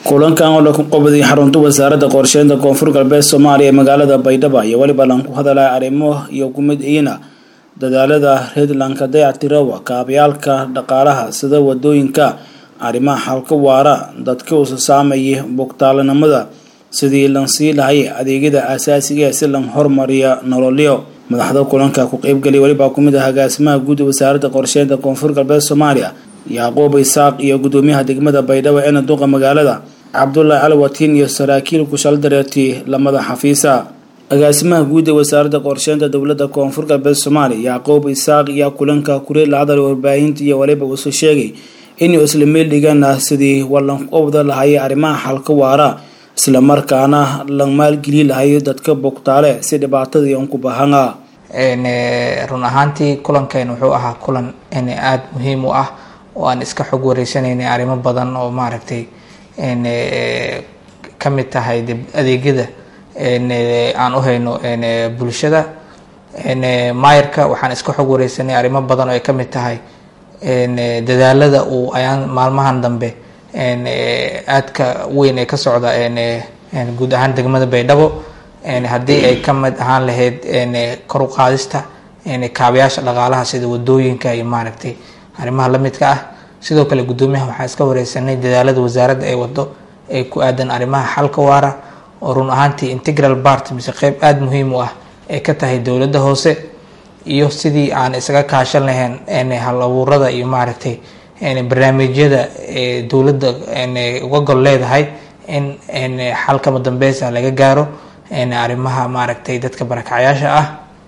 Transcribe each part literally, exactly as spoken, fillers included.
kulankan oo lagu qabday xarunta wasaaradda qorsheynta koonfur galbeed Soomaaliya ee magaalada Baydhabo iyo waliba lan ku hadalay arrimo iyo kumid iyana dadaalada Redlanka dayactirawa kaabyaalka dhaqaalaha sida wadooyinka arrimaha xalka waara dadka uu saameeyay bogtaalanimada sidii lan sii lahay adeegyada aasaasiga ah si lan horumariyo nololyo madaxda kulanka ku qayb galay waliba kumid ah agaasimaha guud ee wasaaradda qorsheynta koonfur galbeed Soomaaliya Yaqoob Isaaq iyo gudoomiyaha degmada Baydhabo ee duqa magaalada Abdullah Alwatiin iyo saraakiil ku shal dareertii lamada xafiisa agaasimaha guud ee wasaaradda qorsheynta dawladda koonfur galbeed Soomaaliya Yaqoob Isaaq iyo kulanka kurey la hadal warbaahinta iyo waliba uu soo sheegay in uu isla meel dhigana sidii walan qowda lahay arrimaha xalka waara isla markaana la maalgelin lahay dadka bogtaale si dhibaatada iyo ku bahanga een run ahaantii kulankan wuxuu ahaa kulan in aad muhiim u ah oo aan iska xog wareysanayna arrimo badan oo maaragtay een kamid tahay adeegyada een aan u hayno een bulshada een maayirka waxaan iska xog wareysanay arrimo badan oo ay kamid tahay een dadaalada uu ayaan maalmahan dambe een aadka weyn ee ka socda een een guud ahaan degmada Baydhabo een hadii ay kamid ahaan lahayd een kor u qaadista een kaabayaasha dhaqaalaha sida wadooyinka iyo maaragtay arrimaha la midka ah sidoo kale gudoomiyaha waxa iska wareysanay dadaalada wasaaradda ay wado ee ku aadan arrimaha xalka waara oo run ahaantii integral part mise qayb aad muhiim u ah ee ka tahay dawladda hoose iyo sidii aan isaga kaashan lahayn een hal abuurada iyo maaragtay een barnaamijyada ee dawladda een uga gol leedahay in een xalka madambeys laga gaaro een arrimaha maaragtay dadka barakacayaasha ah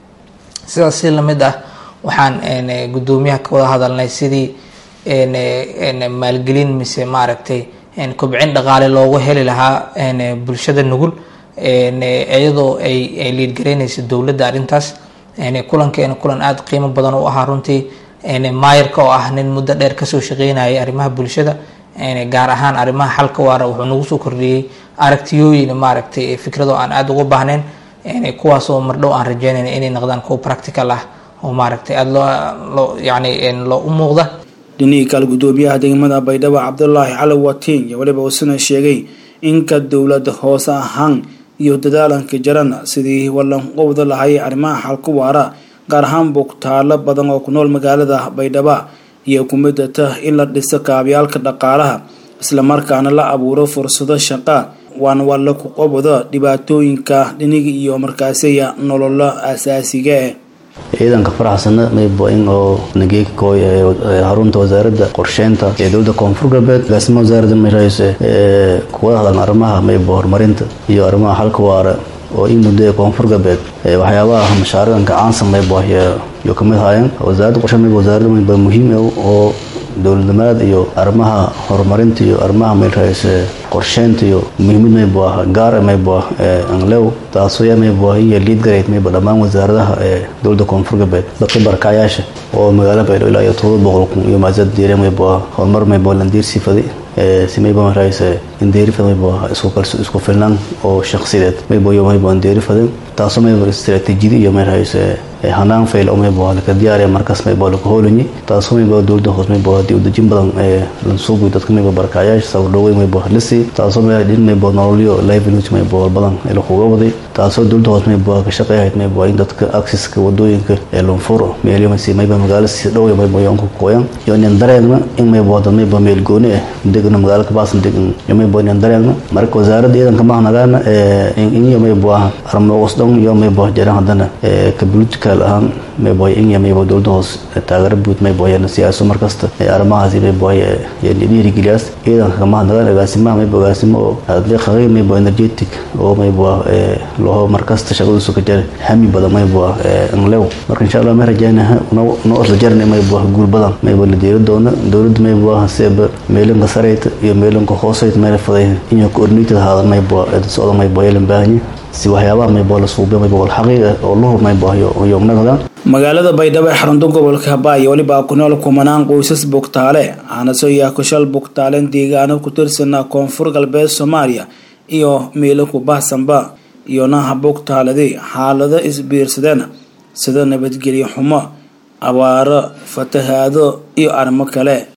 sidaas si lamid ah waxaan een gudoomiyaha ka wada hadalnay sidii een een maalgelin mise maaragtay een kobcin dhaqaale loogu heli lahaa een bulshada nugul een iyadoo ay ay lead gareynayso dawladda arintaas een kulankeena kulan aad qiimo badan u ah runtii een maayirka oo ah nin muddo dheer ka soo shaqeynayay arrimaha bulshada een gaar ahaan arrimaha xalka waara wuxuu nagu soo kordhiyay aragtiyooyin maaragtay fikrado aan aad uga baahnayn een kuwaas oo mardhow aan rajeynayna inay noqdaan kuwa practical ah oo maaragtay aad loo yacni een loo u muuqda dhinaca kale gudoomiyaha degmada Baydhabo Abdullah Alwatiin iyo waliba uu soo sheegay in ka dawladda hoose ahaan iyo dadaalanka jarana sidii walan qowda lahay arrimaha xalka waara gaar ahaan bogtaalo badan oo ku nool magaalada Baydhabo iyo kumidata in la dhiso kaabyaalka dhaqaalaha isla markaana la abuuro fursado shaqo waan wala ku qowda dhibaatooyinka dhinaca iyo markaasiya nolol asaasiga ah ciidanka faraxsana maybo in oo nageey kooy harunta wasaaradda qorsheynta ee dawladda koonfur galbeed gaasima wasaaradda meesha ee kuwa hadal arrimaha maybo horumarinta iyo arrimaha xalka waara oo in muddo koonfur galbeed waxyaabaha mashaariicda caansan maybo iyo kamid hayeen wasaaradda qorsheynta wasaaradda maybo muhiim oo dawladnimada iyo arrimaha horumarinta iyo arrimaha meesha qorsheynta iyo muhiimad maybo gaar maybo anglew taasoo yaa maybo iyo lead gareed maybo dhammaan wasaaradaha ee dawladda koonfur galbeed dadka barakacayaasha oo magaalada Baydhabo ilaa todoba boqol kun iyo maasad diiray maybo horumar maybo landiir sifadi ee si maybo raayse in deerifada maybo isku kalso isku filan oo shakhsiyeed maybo iyo maybo deerifada taasoo maybo istiraatiijiyada iyo meesha hanaan fayl oo maybo la ka diyaariyo markaas maybo la hoolanyi taasoo maybo dawladda hoose maybo hadii dajin badan ee lan soo guud dadka maybo barakacayaasha soo dhaway maybo lisi taasoo maybo maybo nololyo livelihood maybo badan ee la kuga waday taasoo dawladda hoose maybo ka shaqeeyay maybo in dadka access ka wadooyinka ee loo furo meelo ma si maybo magaalada si dhaw maybo iyo ku qoyan iyo in dareegna in maybo dad maybo meel gooni ah degna magaalada baasan degan iyo maybo in dareegna marka wasaaradda ciidanka maahnaadana ee in maybo armo wasdan iyo maybo jaraan hadana ee ka political ahaan maybo in maybo dawladda hoose taageero buud maybo yana siyaasad markasta ee arrimahaasi maybo ee dhiiri geliyaas ciidanka maahnaadana agaasimaha maybo agaasimo hadii qaqay maybo energetic oo maybo ee loo markasta shaqadiisu ka jira hami badan maybo ee anglew marka insha Allah ma rajaynaha noo isla jarnay maybo guul badan maybo la diiray doona dawladda maybo haseeba meelanka sareeyta iyo meelanka hooseeyta meel faday inuu coordinator hada maybo ee soo maybo yeelan baahan si waxyaabaha maybo la suubiyo maybo wal xaqiiqo oo loo maybo iyo nagada magaalada Baydhabo ee xarunta gobolka Habaayo waliba ku nool kumanaan qoysas bogtaale aana soo yaa ku shal bogtaaleen deegaano ku tirsan koonfur galbeed Soomaaliya iyo meelo ku baahsanba iyo naha bogtaalade xaalada isbiirsadeen sida nabadgelyo xumo abaaro fatahaado iyo arrimo kale